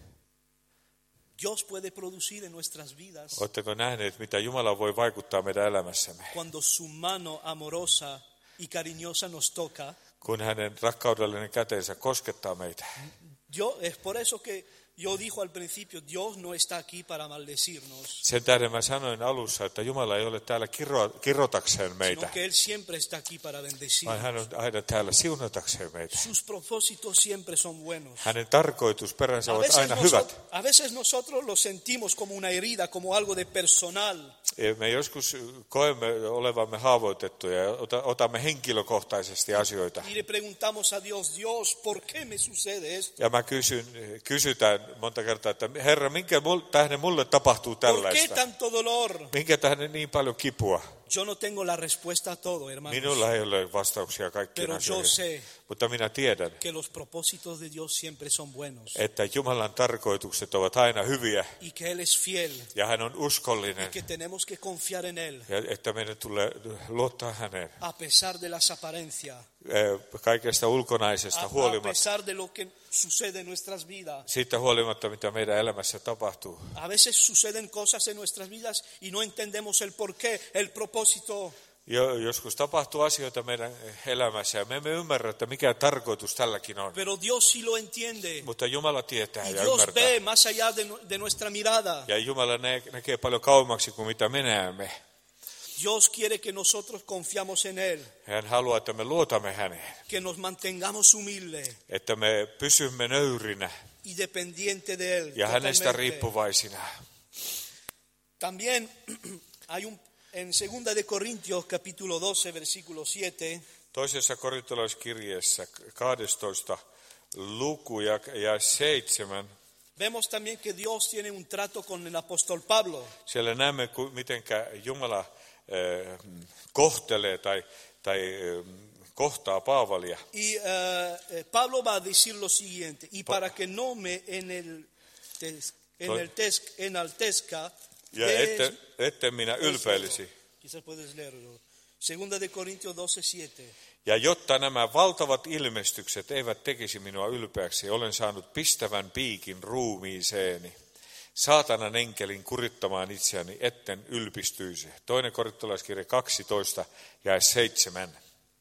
Dios puede producir en nuestras vidas Oletteko nähneet, mitä Jumala voi vaikuttaa meidän elämässämme? cuando su mano amorosa y cariñosa nos toca? Kun hänen rakkaudellinen käteensä koskettaa meitä. Yo, es por eso que yo dijo al principio, Dios no está aquí para maldecirnos, Sen tähden mä sanoin alussa, että Jumala ei ole täällä kirro, kirrotakseen meitä, sino que Él siempre está aquí para bendecir. vaan hän on aina täällä siunatakseen meitä. Sus propósitos siempre son buenos. Hänen tarkoitusperänsä A ovat veces, aina nosot- hyvät. a veces nosotros lo sentimos como una herida, como algo de personal. Me joskus koemme olevamme haavoitettuja ja ota- otamme henkilökohtaisesti asioita. Y le preguntamos a Dios, Dios, ¿por qué me sucede esto? Ja mä kysyn, kysytään monta kertaa, että Herra, minkä mul- tähden mulle tapahtuu ¿Por qué tällaista? tanto dolor? Minkä tähden niin paljon kipua? Yo no tengo la respuesta a todo, hermanos, Minulla ei ole vastauksia kaikkiin pero yo asioihin, sé mutta minä tiedän, que los propósitos de Dios siempre son buenos että Jumalan tarkoitukset ovat aina hyviä y que Él es fiel ja hän on uskollinen y que tenemos que confiar en Él ja että meidän tulee luottaa häneen a pesar de las apariencias, eh, kaikesta ulkonaisesta a, a huolimatta, pesar de lo que sucede en nuestras vidas. siitä huolimatta, mitä meidän elämässä tapahtuu. A veces suceden cosas en nuestras vidas y no entendemos el porqué, el propósito. Jo, joskus tapahtuu asioita meidän elämässä ja me emme ymmärrä, että mikä tarkoitus tälläkin on. Pero Dios sí lo entiende. Mutta Jumala tietää Y ja Dios ymmärtää. ve más allá de, nu- de nuestra mirada. Ja Jumala nä- näkee paljon kauemmaksi kuin mitä me näemme. Dios quiere que nosotros confiamos en Él, Hän haluaa, että me luotamme häneen, que nos mantengamos humildes että me pysymme nöyrinä y dependientes de Él. ja hänestä totalmente. riippuvaisina. También hay un, en segunda de Corintios capítulo doce versículo siete, Toisessa korintolaiskirjeessä kahdestoista luku ja, ja seitsemän. vemos también que Dios tiene un trato con el apóstol Pablo. Siellä näemme, miten Jumala äh, kohtelee tai, tai äh, kohtaa Paavalia. Y uh, Pablo va a decir lo siguiente, y para que no me en el, en el tes, enaltezca, Ja ette, ette minä ylpeilisi. Quizás puedes leerlo. Segunda de Corintios doce siete. Ja jotta nämä valtavat ilmestykset eivät tekisi minua ylpeäksi, olen saanut pistävän piikin ruumiiseeni. Saatanan enkelin kurittamaan itseäni, etten ylpistyisi. Toinen korintolaiskirja kaksitoista ja seitsemän.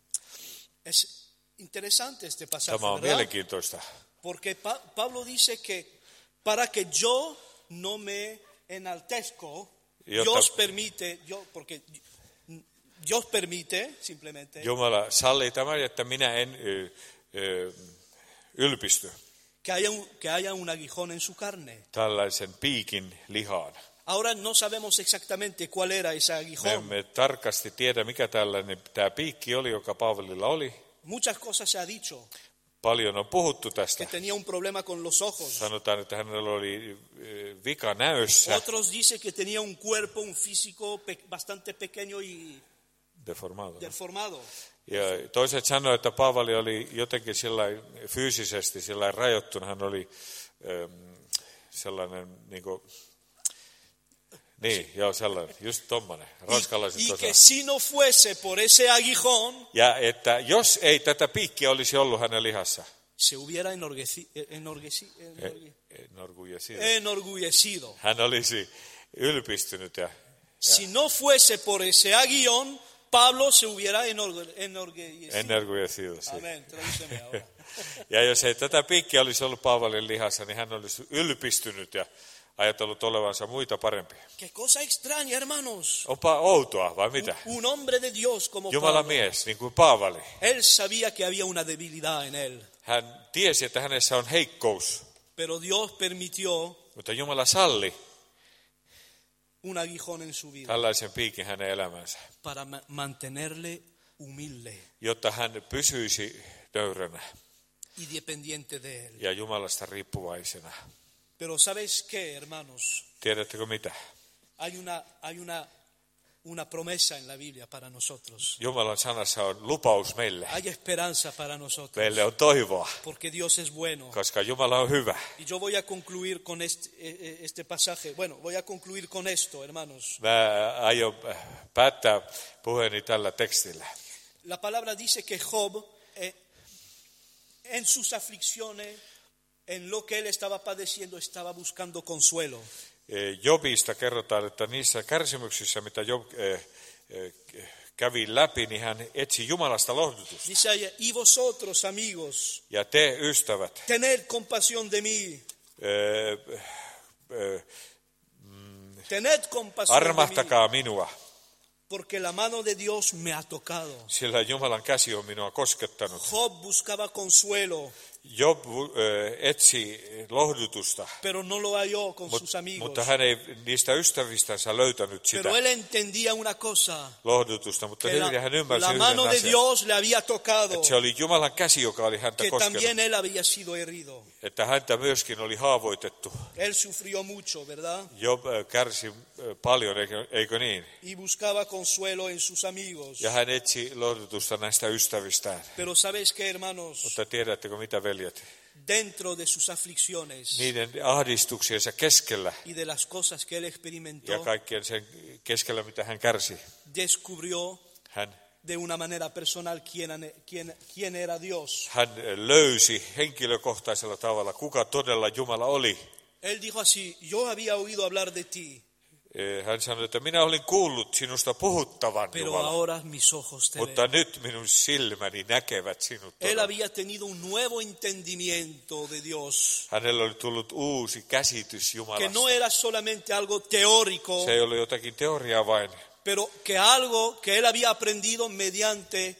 Es interesante este pasaje, Tämä on ¿verdad? mielenkiintoista. Porque Pa- Pablo dice que para que yo no me enaltezco, Jotta- Dios permite, yo, porque Dios permite simplemente Jumala sallii tämän, että minä en ö, ö, ylpisty que haya, un, que haya un aguijón en su carne. tällaisen piikin lihaan. Ahora no sabemos exactamente cuál era ese Me aguijón. emme tarkasti tiedä, mikä tällainen tämä piikki oli, joka Paavalilla oli. Muchas cosas se ha dicho, Paljon on puhuttu que tästä. tenía un problema con los ojos. Sanotaan, että hänellä oli ö, vika näössä, Otros dicen que tenía un cuerpo, un físico pe- bastante pequeño y deformado. deformado. Ja toiset sanoivat, että Paavali oli jotenkin sillain, fyysisesti sillain rajoittunut. Hän oli ähm, sellainen, niin kuin, niin, joo, sellainen, just tommoinen, ranskalaiset Y, y osaa. que si no fuese por ese aguijón, Ja että jos ei tätä piikkiä olisi ollut hänen lihassa, se hubiera enorgueci- enorgueci- enorgue- enorgullecido, enorgullecido. hän olisi ylpistynyt ja, Si no fuese por ese aguijón, Pablo se hubiera enorgue- enorgullecido. enorgullecido. Sí. Amén, tradúceme ahora. Ja jos ei tätä piikkiä olisi ollut Paavalin lihassa, niin hän olisi ylpistynyt ja ajatellut olevansa muita parempia. Qué cosa extraña, hermanos. Onpa outoa, vai mitä? Un hombre de Dios como Jumalan Pablo. mies, niin kuin Paavali. Él sabía que había una debilidad en él, Hän tiesi, että hänessä on heikkous, pero Dios permitió mutta Jumala salli, un aguijón en su vida tällaisen piikin hänen elämänsä, para ma- mantenerle humilde jotta hän pysyisi nöyränä y dependiente de Él. ja Jumalasta riippuvaisena. Pero ¿sabes qué, hermanos? Tiedättekö mitä? Hay una, hay una, una promesa en la Biblia para nosotros. Jumalan sanassa on lupaus meille. Hay esperanza para nosotros. Meille on toivoa, Porque Dios es bueno. koska Jumala on hyvä. Y yo voy a concluir con este, este pasaje. Bueno, voy a concluir con esto, hermanos. Mä aion päättää puheeni tällä tekstillä. La palabra dice que Job, eh, en sus aflicciones, en lo que él estaba padeciendo, estaba buscando consuelo. Jobista kerrotaan, että niissä kärsimyksissä, mitä Job kävi läpi, niin hän etsi Jumalasta lohdutusta. Dice ahí, y vosotros, amigos, Ja te, ystävät, tened compasión de mí. ö, ö, Tened compasión de mí. armahtakaa minua, Porque la mano de Dios me ha tocado. sillä Jumalan käsi on minua koskettanut. Job buscaba consuelo, Job ö, etsi lohdutusta, pero no lo halló con mut, sus amigos. mutta hän ei niistä ystävistänsä löytänyt sitä Pero él entendía una cosa, lohdutusta, mutta que la, silti hän ymmärsi la yhden mano de asian, Dios le había tocado, että se oli Jumalan käsi, joka oli häntä que koskenut, también él había sido herido. että häntä myöskin oli haavoitettu. Él sufrió mucho, ¿verdad? Job ö, kärsi ö, paljon, eikö, eikö niin? Y buscaba consuelo en sus amigos. Ja hän etsi lohdutusta näistä ystävistään. Pero ¿sabes qué, hermanos? Mutta tiedättekö mitä, veljet? Dentro de sus aflicciones Niiden ahdistuksiensa keskellä y de las cosas que él ja experimentó, kaikkien sen keskellä, mitä hän kärsi, descubrió hän, de una manera personal quién, quién, quién era Dios. hän löysi henkilökohtaisella tavalla, kuka todella Jumala oli. Él dijo así, yo había oído hablar de ti, Hän sanoi, että minä olin kuullut sinusta puhuttavan, pero Jumala, ahora mis ojos te mutta ven. nyt minun silmäni näkevät sinut Él todella. había tenido un nuevo entendimiento de Dios, Hänellä oli tullut uusi käsitys que Jumalasta. no era solamente algo teórico, Se ei ollut jotakin teoriaa vain, pero que algo que él había aprendido mediante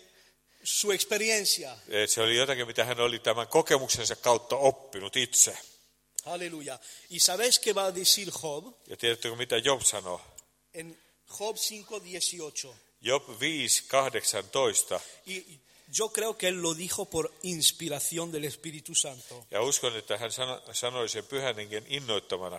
su experiencia. se oli jotakin, mitä hän oli tämän kokemuksensa kautta oppinut itse. Aleluya. ¿Y sabes qué va a decir Job? Ja tiedättekö, mitä Job sanoo? En Job cinco dieciocho. Job viisi kahdeksantoista. Y yo creo que él lo dijo por inspiración del Espíritu Santo. Ja uskon, että hän sano, sanoi sen pyhän hengen innoittamana.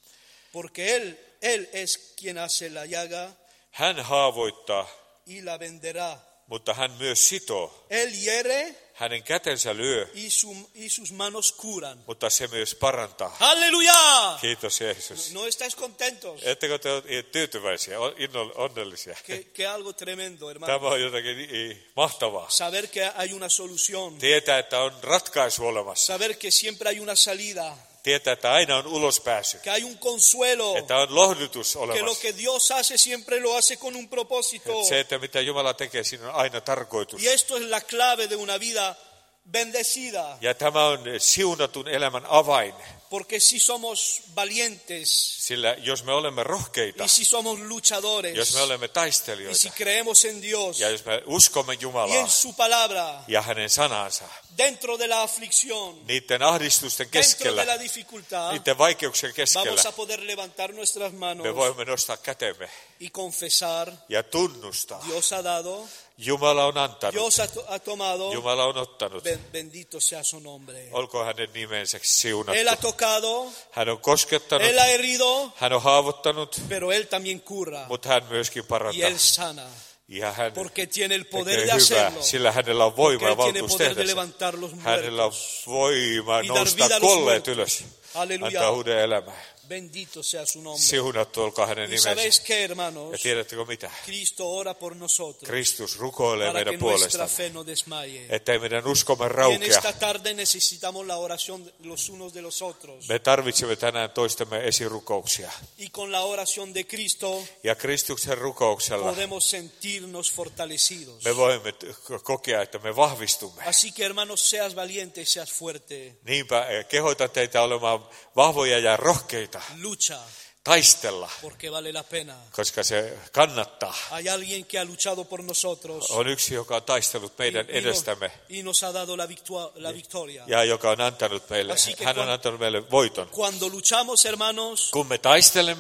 Porque él, él es quien hace la llaga Hän haavoittaa, y la venderá. mutta hän myös sitoo. Él hiere Hänen kätensä lyö, y, su- y sus manos curan. mutta se myös parantaa. ¡Aleluya! Kiitos Jeesus. ¿No estáis contentos? Ettekö te ole tyytyväisiä, inno- onnellisia? Que, que algo tremendo, hermano. Tämä on jotakin i- mahtavaa. Saber que hay una solución. Tietää, että on ratkaisu olemassa. Saber que siempre hay una salida. Tietää, että aina on ulospääsy. Que hay un consuelo. Että on lohdutus Que lo olemassa. que Dios hace siempre lo hace con un propósito. Että se, että mitä Jumala tekee, siinä on aina tarkoitus. Y esto es la clave de una vida bendecida. Ja tämä on siunatun elämän avain. Porque si somos valientes, Sillä jos me olemme rohkeita, y si somos luchadores, jos me olemme y si taistelijoita, creemos en Dios ja jos me uskomme y Jumalaa en su palabra, ja hänen sanansa, dentro de la aflicción, niiden ahdistusten dentro de keskellä, la dificultad, niiden vaikeuksien keskellä, vamos a poder levantar nuestras manos me voimme nostaa kätemme y confesar, ja tunnustaa. Dios ha dado, Jumala on antanut, Dios ha, to- ha tomado, Jumala on ottanut. ben- bendito sea su nombre. Olkoon hänen nimensä Él ha siunattu. tocado, Hän on koskettanut, Él ha herido, hän on haavoittanut, pero Él también cura mutta hän myöskin y parantaa. Él sana, Ja hän porque tiene el poder tekee de hyvää, hacerlo, sillä hänellä on voima porque ja Él tiene valtuus poder tehdä de se. levantar los Hänellä on muertos voima y dar nostaa vida a los kolleet muertos. ylös, Aleluya. antaa uuden elämää. Bendito sea su nombre. Siunattu olkaa hänen ¿Y nimensä. sabéis qué, Ja hermanos? tiedättekö mitä? Cristo ora por nosotros Kristus rukoilee para que meidän nuestra puolestamme, fe no desmaye. ettei meidän uskomme Y en raukea. esta tarde necesitamos la oración de los unos de los otros. Me tarvitsemme tänään toistemme esirukouksia. Y con la oración de Cristo Ja Kristuksen rukouksella podemos sentirnos fortalecidos. me voimme t- kokea, että me vahvistumme. Así que, hermanos, seas valiente y seas fuerte. Niinpä eh, kehotan teitä olemaan vahvoja ja rohkeita, Lucha, taistella, porque vale la pena. koska se kannattaa. Hay alguien que ha luchado por nosotros On yksi, joka on taistellut meidän y, y nos, edestämme y nos ha dado la, victua- la victoria. ja joka on antanut meille, Así que hän on cuando- antanut meille voiton. Cuando luchamos, hermanos, Kun me taistelemme,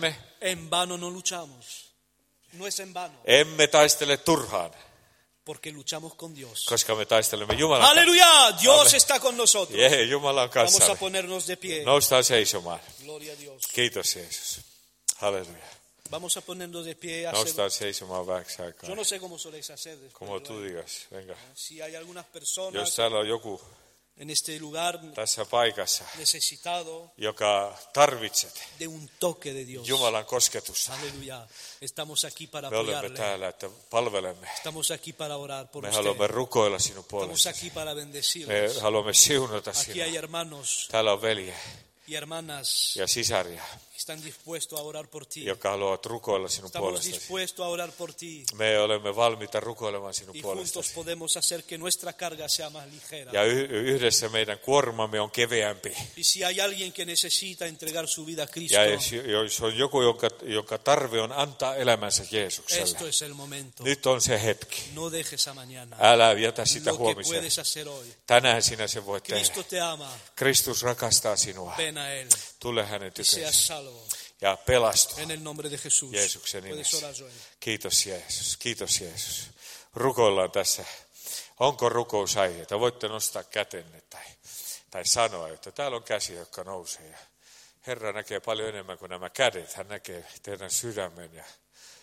En vano no luchamos. No es en vano. Emme taistele turhaan, Porque luchamos con Dios. koska me taistelemme Jumalan kanssa. Aleluya, Dios Amen. está con nosotros. Jee, Jumalan Vamos a kanssa. ponernos de pie. Noustaan seisomaan. Gloria a Dios. Kiitos Jeesus. Halleluja. Vamos a ponernos de pie. Hacer... Noustaan seisomaan vähäksi aikaa. Yo no sé cómo soléis hacer después. Como ¿no? tú digas. Venga. Si hay algunas Jos personas täällä on joku en este lugar tässä paikassa, necesitado joka tarvitset de un toque de Dios. Jumalan kosketusta. Aleluya. Estamos aquí para Me olemme apoyarle. täällä, että palvelemme. Estamos aquí para orar por Me usted. haluamme rukoilla sinun Estamos puolestasi. aquí para Me bendecirles. haluamme siunata Aquí hay sinua. hermanos Täällä on velje y hermanas ja sisaria, que están dispuestos a orar por ti. jotka haluavat rukoilla sinun Estamos puolestasi. dispuestos a orar por ti. Me olemme valmiita rukoilemaan sinun Y juntos puolestasi. podemos hacer que nuestra carga sea más ligera. Ja y- yhdessä meidän kuormamme on keveämpi. Y si hay alguien que necesita entregar su vida a Cristo, Ja jos, jos on joku, jonka, jonka tarve on antaa elämänsä esto Jeesukselle, es el momento. nyt on se hetki. No dejes a mañana. Älä jätä sitä Lo que huomiseen. puedes hacer hoy. Tänään sinä sen voit tehdä. Cristo te ama. Kristus rakastaa sinua. Ven a Él Tule hänen y seas tykönsä salvo. ja pelastu En el nombre de Jesús. Jeesuksen Puedes nimessä. orar, Joel. Kiitos Jeesus, kiitos Jeesus. Rukoillaan tässä. Onko rukousaiheita? Voitte nostaa kätenne tai, tai sanoa, että täällä on käsi, joka nousee. Ja Herra näkee paljon enemmän kuin nämä kädet. Hän näkee teidän sydämen ja,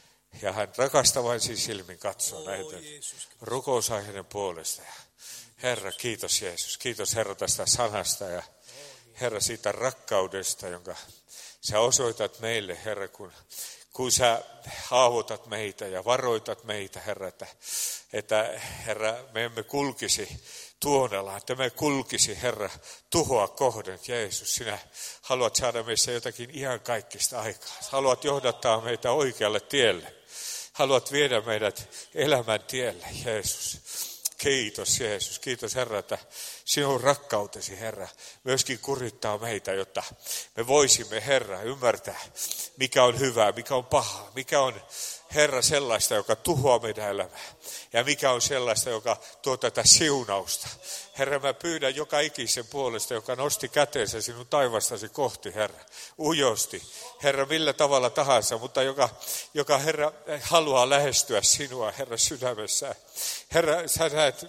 ja hän rakastavaisin silmin katsoo näitä rukousaiheiden puolesta. Ja Herra, kiitos Jeesus. Kiitos Herra tästä sanasta ja Herra siitä rakkaudesta, jonka sä osoitat meille, Herra, kun, kun sä haavoitat meitä ja varoitat meitä, Herra, että, että Herra, me emme kulkisi tuonelaan, että me kulkisi, Herra, tuhoa kohden. Jeesus, sinä haluat saada meissä jotakin ihan kaikista aikaa. Haluat johdattaa meitä oikealle tielle. Haluat viedä meidät elämän tielle, Jeesus. Kiitos Jeesus, kiitos Herra, että sinun rakkautesi, Herra, myöskin kurittaa meitä, jotta me voisimme, Herra, ymmärtää, mikä on hyvää, mikä on pahaa, mikä on, Herra, sellaista, joka tuhoaa meidän elämää, ja mikä on sellaista, joka tuo tätä siunausta. Herra, mä pyydän joka ikisen puolesta, joka nosti käteensä sinun taivastasi kohti, Herra, ujosti. Herra, millä tavalla tahansa, mutta joka, joka Herra, haluaa lähestyä sinua, Herra, sydämessään. Herra, sä näet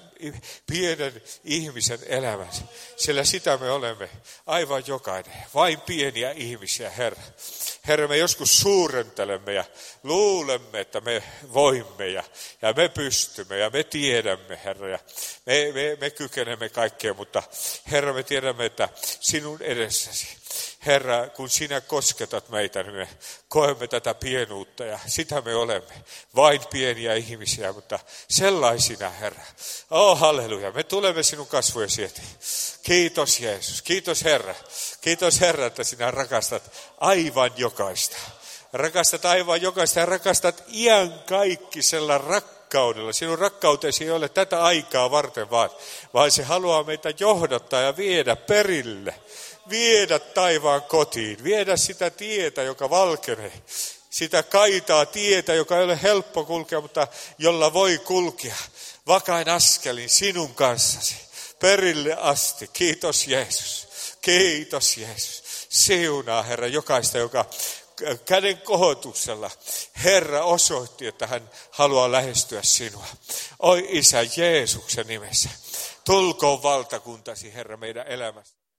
pienen ihmisen elämän, sillä sitä me olemme, aivan jokainen, vain pieniä ihmisiä, Herra. Herra, me joskus suurentelemme ja luulemme, että me voimme ja, ja me pystymme ja me tiedämme, Herra, ja me, me, me kykenemme kaikkeen, mutta Herra, me tiedämme, että sinun edessäsi, Herra, kun sinä kosketat meitä, niin me koemme tätä pienuutta ja sitä me olemme. Vain pieniä ihmisiä, mutta sellaisina, Herra. Oh, halleluja. Me tulemme sinun kasvojesi eteen. Kiitos Jeesus. Kiitos Herra. Kiitos Herra, että sinä rakastat aivan jokaista. Rakastat aivan jokaista ja rakastat iankaikkisella rakkaudella. Sinun rakkautesi ei ole tätä aikaa varten vaan, vaan se haluaa meitä johdattaa ja viedä perille. Viedä taivaan kotiin, viedä sitä tietä, joka valkenee, sitä kaitaa tietä, joka ei ole helppo kulkea, mutta jolla voi kulkea vakain askelin sinun kanssasi, perille asti. Kiitos Jeesus, kiitos Jeesus. Siunaa Herra jokaista, joka käden kohotuksella Herra osoitti, että hän haluaa lähestyä sinua. Oi Isä Jeesuksen nimessä, tulkoon valtakuntasi Herra meidän elämässä.